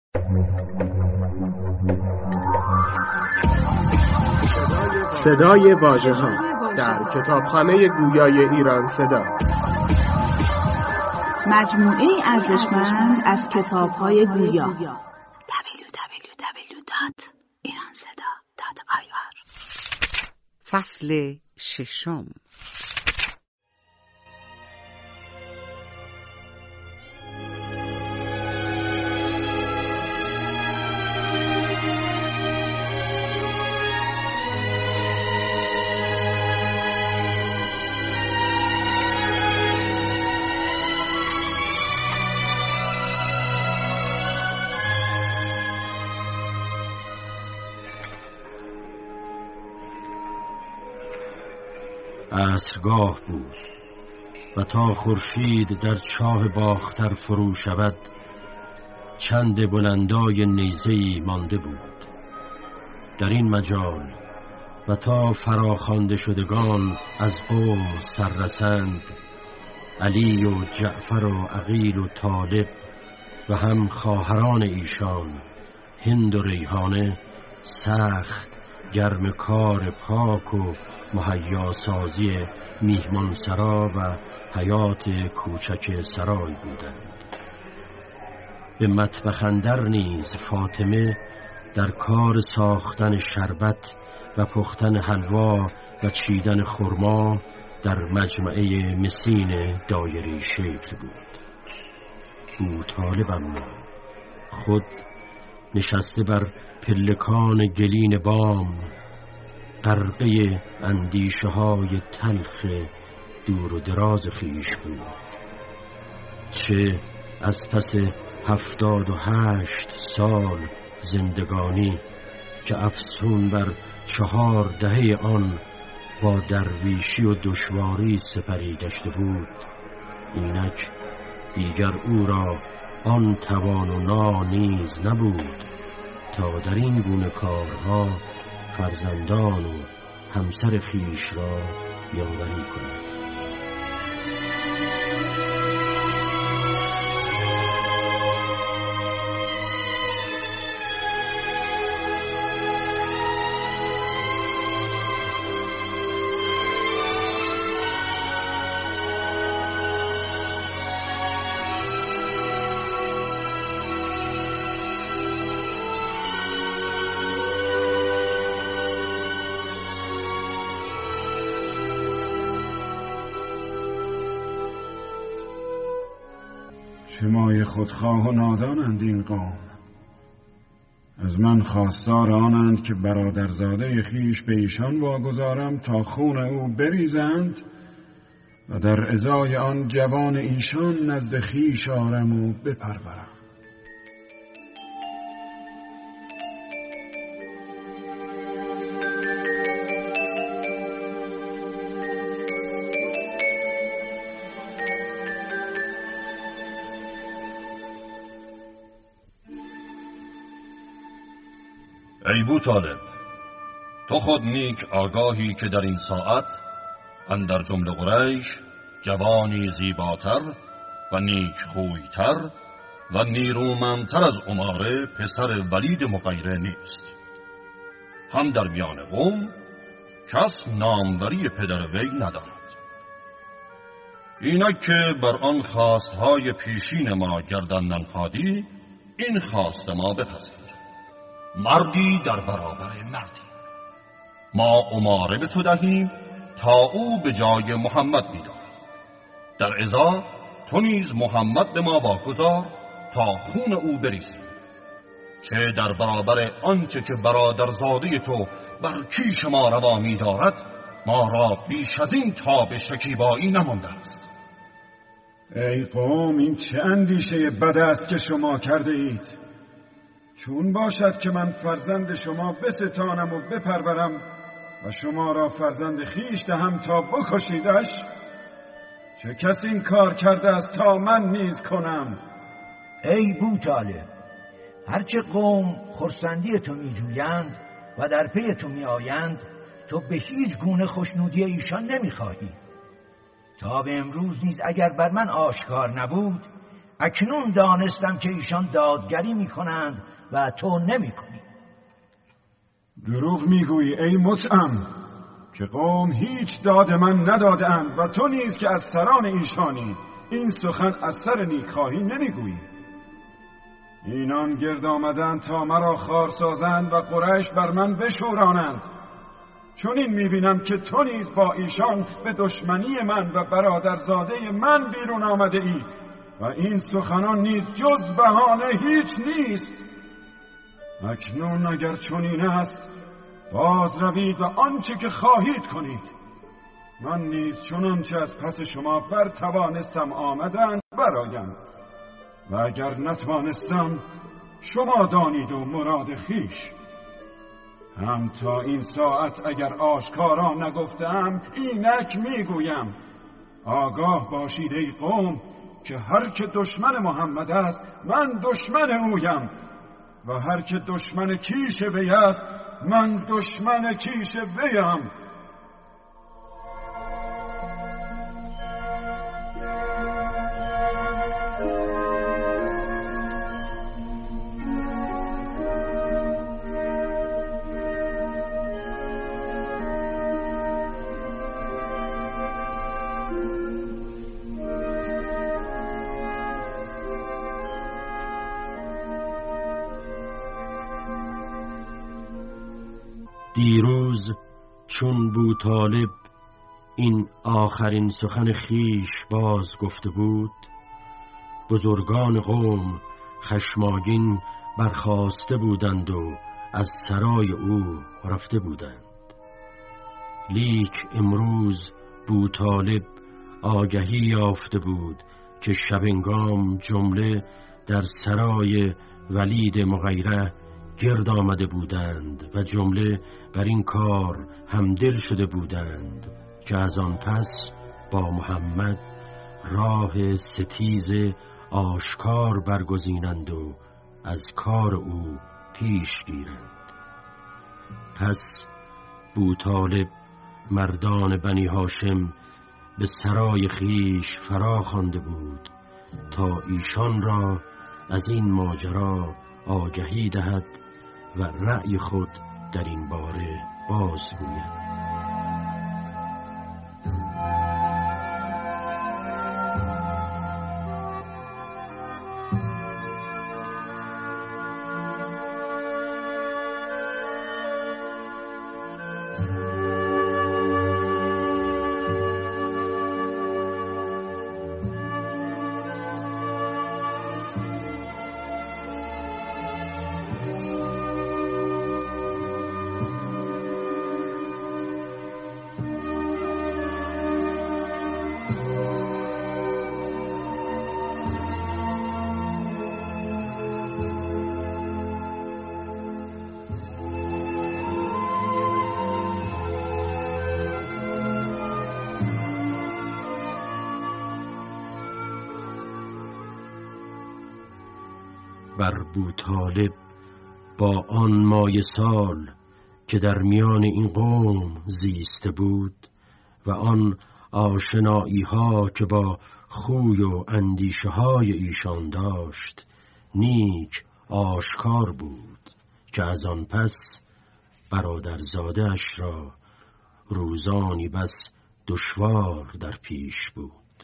صدای واژه‌ها در کتابخانه گویای ایران صدا، مجموعه ارزشمند از کتاب‌های گویا. www.iranseda.ir فصل ششم. عصرگاه بود و تا خورشید در چاه باختر فرو شود چند بلندای نیزه‌ای مانده بود. در این مجال و تا فراخوانده شدگان از قوم سررسند، علی و جعفر و عقیل و طالب و هم خواهران ایشان هند و ریحانه سخت گرم کار پاک و مهیاسازی میهمانسرا و حیات کوچک سرای بودند. به مطبخ اندر نیز فاطمه در کار ساختن شربت و پختن حلوا و چیدن خرما در مجمعه مسین دایره شکل بود. بوطالب اما خود نشسته بر پلکان گلین بام غرقه اندیشه های تلخ دور و دراز خویش بود. چه از پس 78 سال زندگانی که افسون بر 4 دهه آن با درویشی و دشواری سپری گشته بود، اینک دیگر او را آن توان و نا نیز نبود تا در این گونه کارها فرزندان و همسر خویش را یاوری کند. چه مایه خودخواه و نادانند این قوم. از من خواستار آنند که برادرزاده خویش به ایشان واگذارم تا خون او بریزند و در ازای آن جوان ایشان نزد خویش آرم و بپرورم. ای بوطالب، تو خود نیک آگاهی که در این ساعت اندر جمله قریش جوانی زیباتر و نیک خویتر و نیرومندتر از عماره پسر ولید مغیره نیست. هم در میان قوم کس ناموری پدر وی نداند. اینک که بر آن خواستهای پیشین ما گردن ننهادی، این خواست ما بپذیر. مردی در برابر مردی. ما عماره به تو دهیم تا او به جای محمد می‌دارد. در ازا تو نیز محمد به ما واگذار تا خون او بریزیم. چه در برابر آنچه که برادرزاده تو بر کیش ما روا می‌دارد، ما را بیش از این تاب شکیبایی نمانده است. ای قوم، این چه اندیشه بد است که شما کرده اید؟ چون باشد که من فرزند شما بستانم و بپرورم و شما را فرزند خویش دهم تا بکشیدش؟ چه کسی این کار کرده است تا من نیز کنم؟ ای بوطالب، هرچه قوم خرسندی تو می جویند و در پی تو می آیند، تو به هیچ گونه خوشنودی ایشان نمی خواهی. تا به امروز نیز اگر بر من آشکار نبود، اکنون دانستم که ایشان دادگری میکنند و تو نمیکنی. دروغ میگویی ای مطعم که قوم هیچ داد من نداده‌اند و تو نیز که از سران ایشانی این سخن از سر نیکخواهی نمیگویی. اینان گرد آمدند تا مرا خار سازند و قریش بر من بشورانند. چون این میبینم که تو نیز با ایشان به دشمنی من و برادرزاده من بیرون آمده ای و این سخنان نیز جز بهانه هیچ نیست. اکنون اگر چنین است باز روید و آنچه که خواهید کنید. من نیز چنانچه از پس شما بر توانستم آمدن برایم و اگر نتوانستم شما دانید و مراد خیش. هم تا این ساعت اگر آشکارا نگفتم اینک میگویم آگاه باشید ای قوم که هر که دشمن محمد است من دشمن اویم و هر که دشمن کیش وی است من دشمن کیش ویم. دیروز چون بوطالب این آخرین سخن خیش باز گفته بود، بزرگان قوم خشماگین برخاسته بودند و از سرای او رفته بودند. لیک امروز بوطالب آگهی یافته بود که شبنگام جمله در سرای ولید مغیره گرد آمده بودند و جمله بر این کار همدل شده بودند که از آن پس با محمد راه ستیز آشکار برگزینند و از کار او پیش گیرند. پس بوطالب مردان بنی هاشم به سرای خیش فرا خوانده بود تا ایشان را از این ماجرا آگهی دهد و رأی خود در این باره بازگوید. بر بوطالب با آن مایه سال که در میان این قوم زیسته بود و آن آشنایی ها که با خوی و اندیشه های ایشان داشت نیک آشکار بود که از آن پس برادرزاده اش را روزانی بس دشوار در پیش بود.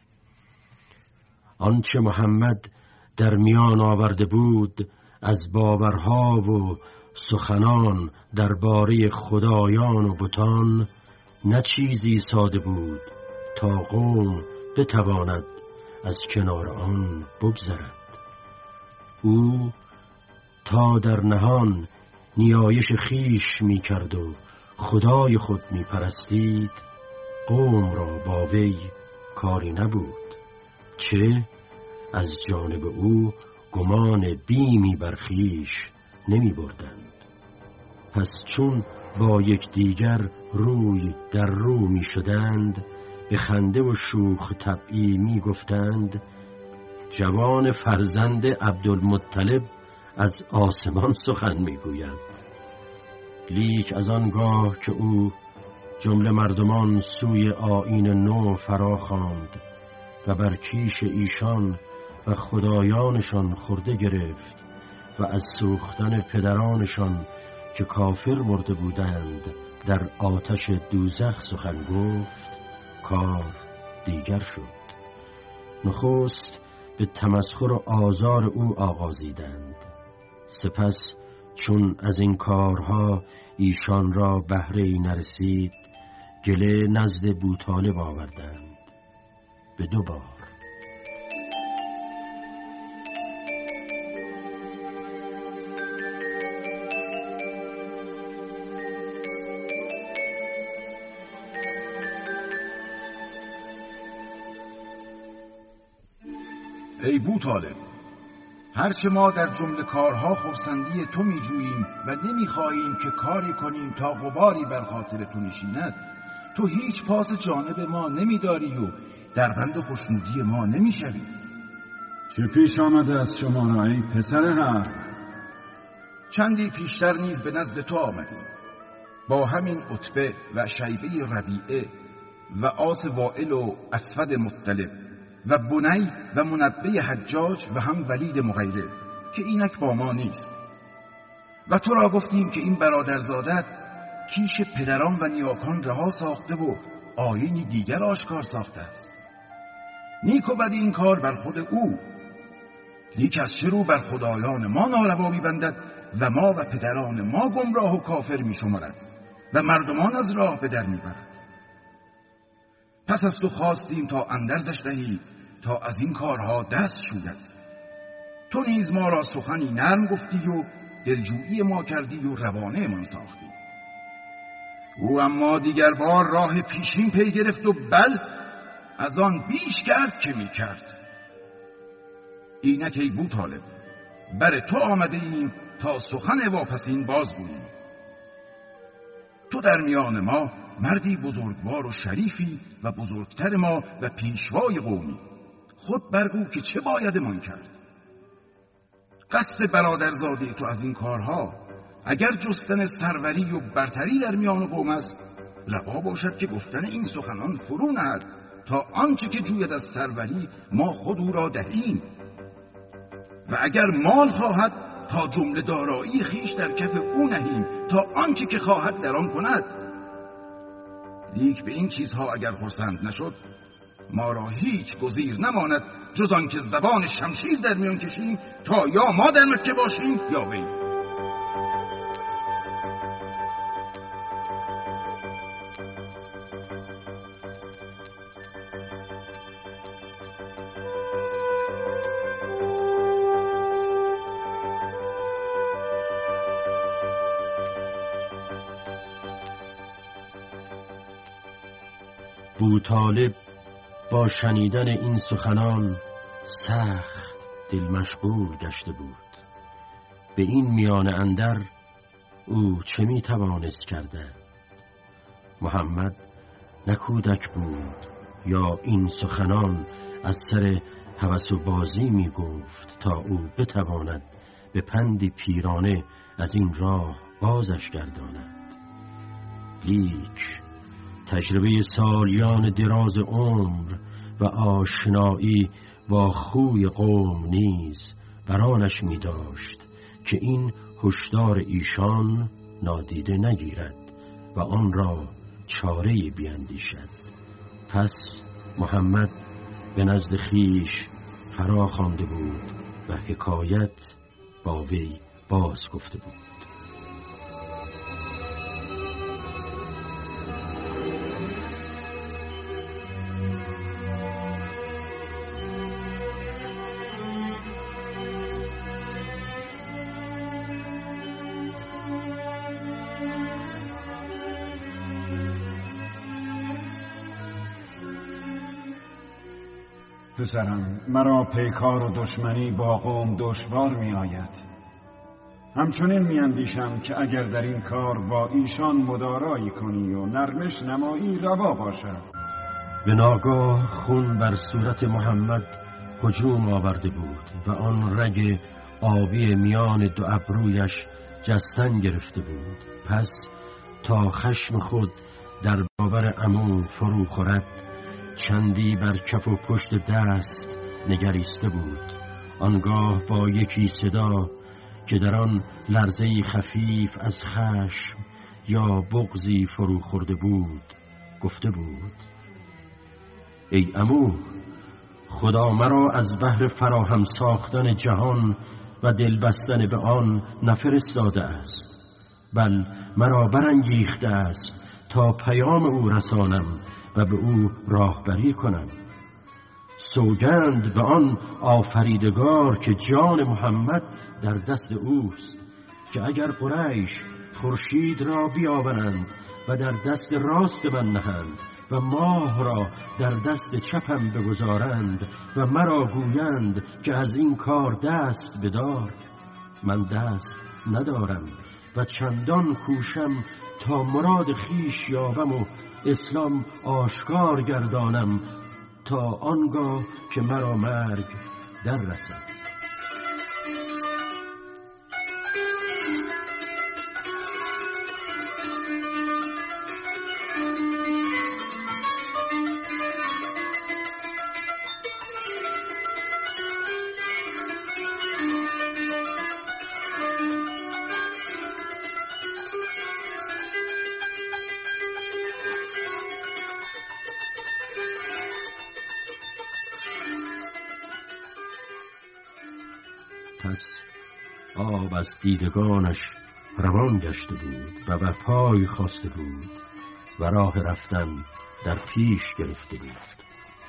آنچه محمد در میان آورده بود از باورها و سخنان درباره خدایان و بتان نه چیزی ساده بود تا قوم بتواند از کنار آن بگذرد. او تا در نهان نیایش خیش می کرد و خدای خود می پرستید، قوم را با وی کاری نبود، چه از جانب او گمان بیمی بر خویش نمی بردند. پس چون با یکدیگر روی در رو می شدند، به خنده و شوخ طبعی می گفتند جوان فرزند عبدالمطلب از آسمان سخن می گوید. لیک از آنگاه که او جمله مردمان سوی آیین نو فرا خواند و بر کیش ایشان و خدایانشان خورده گرفت و از سوختن پدرانشان که کافر مرده بودند در آتش دوزخ سخن گفت، کار دیگر شد. نخست به تمسخر و آزار او آغازیدند، سپس چون از این کارها ایشان را بهره‌ای نرسید، گله نزد بوطالب آوردند به 2 بار. ای بوطالب، هرچه ما در جمله کارها خرسندی تو میجوییم و نمیخواهیم که کاری کنیم تا غباری بر خاطر تو نشیند، تو هیچ پاس جانب ما نمیداری و در بند خوشنودی ما نمیشوی. چه پیش آمده از شما را ای پسر حرب؟ چندی پیشتر نیز به نزد تو آمدیم با همین عتبه و شیبه ربیعه و آس وائل و اسود مطلب و بنی و منبه حجاج و هم ولید مغیره که اینک با ما نیست، و تو را گفتیم که این برادرزادت کیش پدران و نیاکان رها ساخته و آیینی دیگر آشکار ساخته است. نیک و بد این کار بر خود او، لیک از چه رو بر خدایان ما ناروا می‌بندد و ما و پدران ما گمراه و کافر می‌شمارد و مردمان از راه به در می‌برد. پس از تو خواستیم تا اندرزش دهی تا از این کارها دست شوید. تو نیز ما را سخنی نرم گفتی و دلجویی ما کردی و روانه من ساختی. او اما دیگر بار راه پیشین پی گرفت و بل از آن بیش کرد که می کرد. اینک ای بوطالب، بر تو آمده ایم تا سخن واپسین بازگوییم. تو در میان ما مردی بزرگوار و شریفی و بزرگتر ما و پیشوای قومی، خود برگو که چه باید من کرد؟ قصد برادرزاده تو از این کارها اگر جستن سروری و برتری در میان قوم است، روا باشد که گفتن این سخنان فرو نهد تا آنچه که جوید از سروری ما خود او را دهیم، و اگر مال خواهد تا جمله دارایی خیش در کف او نهیم تا آنچه که خواهد در آن کند. لیک به این چیزها اگر خرسند نشد، ما را هیچ گزیر نماند جز آن که زبان شمشیر در میان کشیم تا یا ما در مکه باشیم یا وی. بوطالب با شنیدن این سخنان سخت دل مشغول گشته بود. به این میان اندر او چه می توانست کرده؟ محمد نه کودک بود یا این سخنان از سر هوس و بازی می گفت تا او بتواند به پندی پیرانه از این راه بازش گرداند. لیک تجربه سالیان دراز عمر و آشنایی با خوی قوم نیز برانش می داشت که این هشدار ایشان نادیده نگیرد و آن را چاره‌ای بیندیشد. پس محمد به نزد خویش فرا خوانده بود و حکایت با وی باز گفته بود. پسرم، مرا پیکار و دشمنی با قوم دشوار می آید. همچنین می اندیشم که اگر در این کار با ایشان مدارایی کنی و نرمش نمایی روا باشد. به ناگاه خون بر صورت محمد هجوم آورده بود و آن رگ آبی میان 2 ابرویش جستن گرفته بود. پس تا خشم خود در برابر عمو فرو خورد، چندی بر کف و پشت دست نگریسته بود. آنگاه با یکی صدا که در آن لرزه‌ای خفیف از خشم یا بغضی فرو خورده بود گفته بود: ای عمو، خدا مرا از بهر فراهم ساختن جهان و دل بستن به آن نفرستاده است، بل مرا برانگیخته است تا پیام او رسانم و به او راهبری کنم. سوگند به آن آفریدگار که جان محمد در دست اوست، که اگر قریش خورشید را بیاورند و در دست راست من نهند و ماه را در دست چپم بگذارند و مرا گویند که از این کار دست بدار، من دست ندارم و چندان کوشم تا مراد خیش یابم و اسلام آشکار گردانم تا آنگاه که مرا مرگ در رسد. پس آب از دیدگانش روان گشته بود و بر پای خاسته بود و راه رفتن در پیش گرفته بود.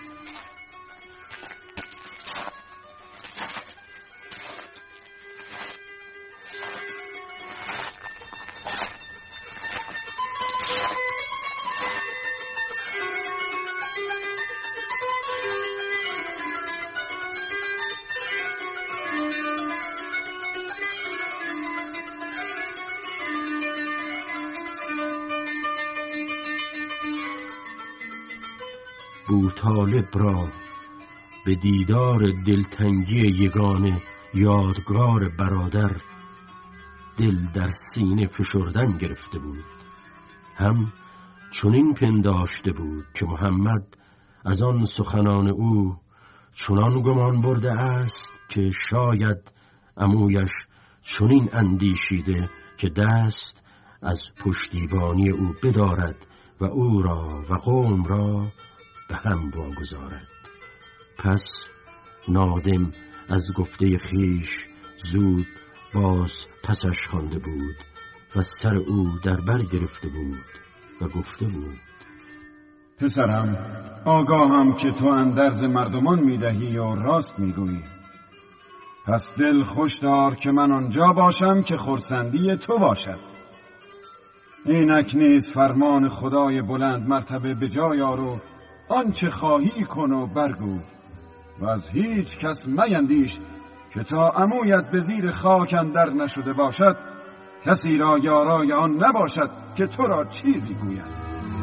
بوطالب را به دیدار دلتنگی یگانه یادگار برادر دل در سینه فشردن گرفته بود. هم چنین پنداشته بود که محمد از آن سخنان او چنان گمان برده است که شاید عمویش چنین اندیشیده که دست از پشتیبانی او بدارد و او را و قوم را به هم واگذارد. پس نادم از گفته خیش زود باز پسش خوانده بود و سر او در بر گرفته بود و گفته بود: پسرم، آگاهم که تو اندرز مردمان میدهی و راست میگویی. پس دل خوش دار که من آنجا باشم که خرسندی تو باشد. اینک نیز فرمان خدای بلند مرتبه به جای آر، آنچه خواهی کن و برگو و از هیچ کس میندیش که تا عمویت به زیر خاک اندر نشده باشد کسی را یارای آن نباشد که تو را چیزی گوید.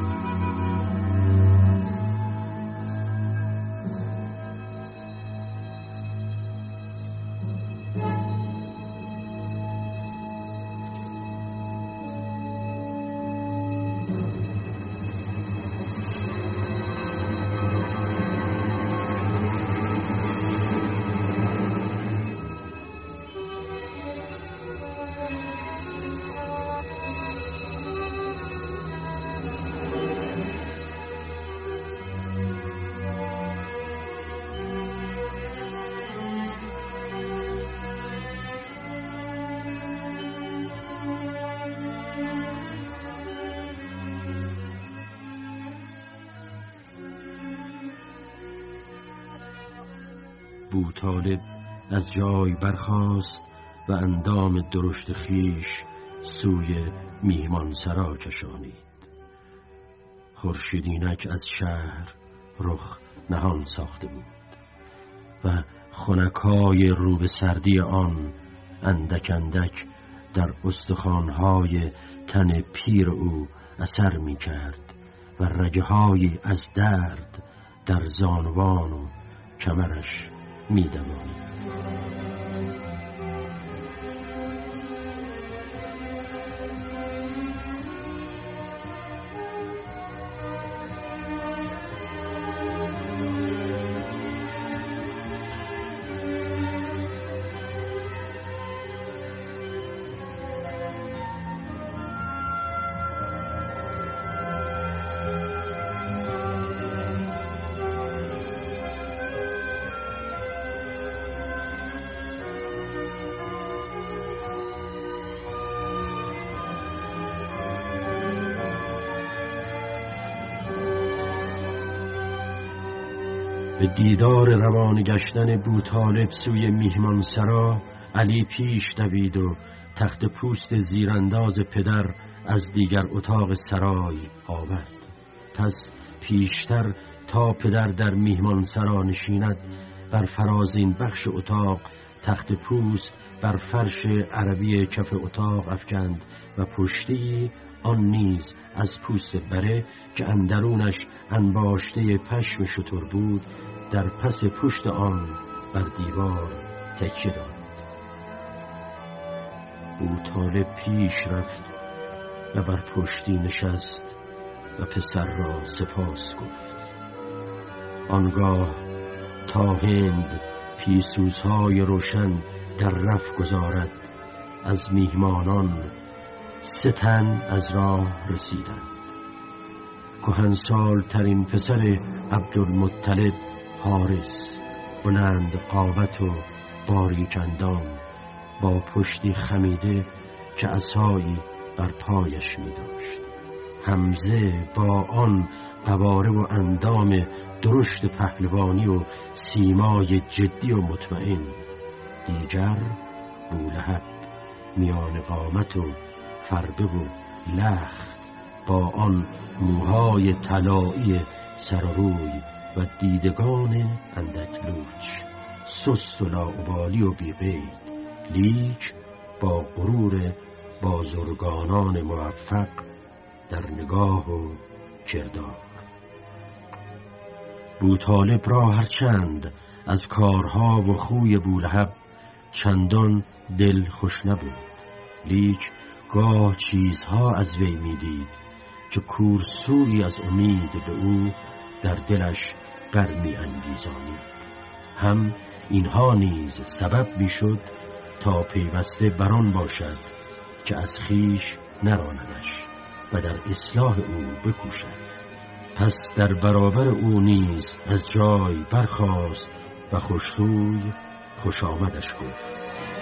بوطالب از جای برخاست و اندام درشت خیش سوی میهمان سرا کشانید. خورشیدینک از شهر رخ نهان ساخته بود و خنکای رو به سردی آن اندک اندک در استخوان‌های تن پیر او اثر می کرد و رگه‌هایی از درد در زانوان و کمرش می دوانید. به دیدار روانه گشتن بوطالب سوی میهمانسرا علی پیش دوید و تخت پوست زیرانداز پدر از دیگر اتاق سرای آورد. پس پیشتر تا پدر در میهمانسرا نشیند بر فرازین بخش اتاق تخت پوست بر فرش عربی کف اتاق افکند و پشتی آن نیز از پوست بره که اندرونش انباشته پشم شتر بود در پس پشت آن بر دیوار تکیه داد. بوطالب پیش رفت و بر پشتی نشست و پسر را سپاس گفت. آنگاه تا هند پیسوزهای روشن در رف گذارد از میهمانان 3 تن از راه رسیدند. کهنسال ترین پسر عبدالمطلب حارس، بلند قامت و باریک اندام، با پشتی خمیده که عصایی بر پایش می داشت. حمزه با آن قواره و اندام درشت پهلوانی و سیمای جدی و مطمئن. دیگر بولهب، میان قامت و فربه و لخت، با آن موهای طلایی سر و روی و دیدگان اندک لوچ، سست و لاابالی و بی‌قید، لیک با غرور بازرگانان موفق در نگاه و کردار. بوطالب را هرچند از کارها و خوی بولهب چندان دل خوش نبود، لیک گاه چیزها از وی میدید که کورسویی از امید به او در دلش برمی انگیزانید. هم اینها نیز سبب میشد تا پیوسته بران باشد که از خیش نراندش و در اصلاح او بکوشد. پس در برابر او نیز از جای برخاست و خوشروی خوش آمدش گفت.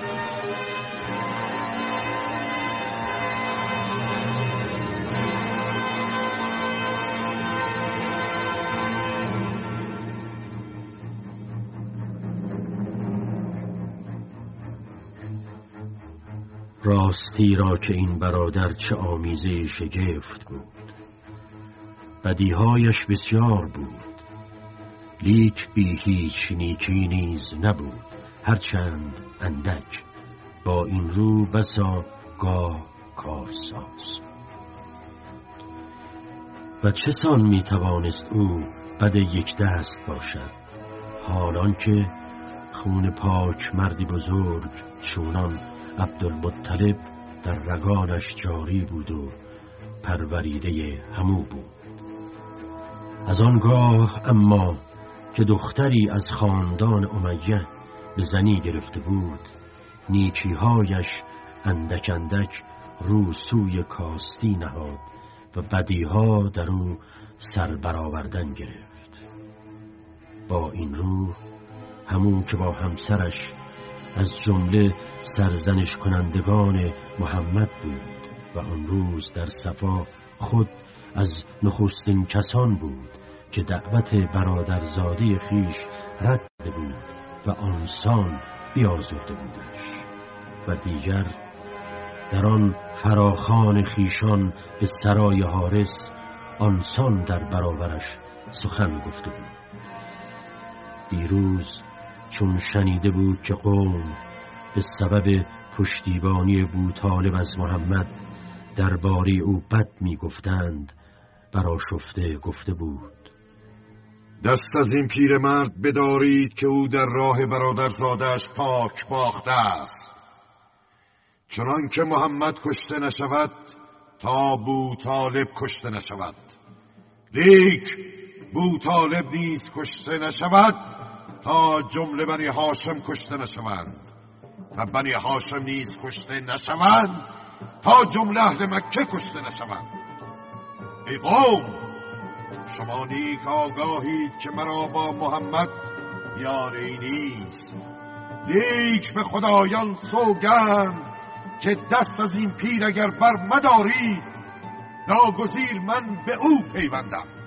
راستی را که این برادر چه آمیزه شگفت بود. بدیهایش بسیار بود، لیک بی هیچ نیکی نیز نبود، هرچند اندک، با این رو بسا گاه کارساز. و چه سان می توانست او بد یک دست باشد، حالان که خون پاک مردی بزرگ چونان عبدالمطلب در رگانش جاری بود و پروریده همو بود. از آنگاه اما که دختری از خاندان امیه به زنی گرفته بود، نیکیهایش اندک اندک رو سوی کاستی نهاد و بدیها در او سر برآوردن گرفت. با این رو همون که با همسرش از جمله سرزنش کنندگان محمد بود و آن روز در صفا خود از نخستین کسان بود که دعوت برادرزاده خیش رد بود و آنسان بیازرده بودش و دیگر در آن فراخان خیشان به سرای حارس آنسان در برابرش سخن گفته بود. دیروز چون شنیده بود که قوم به سبب پشتیبانی بوطالب از محمد درباره او بد می گفتند، برآشفته گفته بود: دست از این پیرمرد بدارید که او در راه برادرزاده‌اش پاک باخته است. چنان که محمد کشته نشود تا بوطالب کشته نشود، لیک بوطالب نیز کشته نشود تا جمله بنی هاشم کشته نشوند و بنی هاشم نیز کشته نشوند تا جمله اهل مکه کشته نشوند. ای قوم، شما نیک آگاهید که مرا با محمد یاری نیست، لیک به خدایان سوگند که دست از این پیر اگر بر مدارید، ناگزیر من به او پیوندم.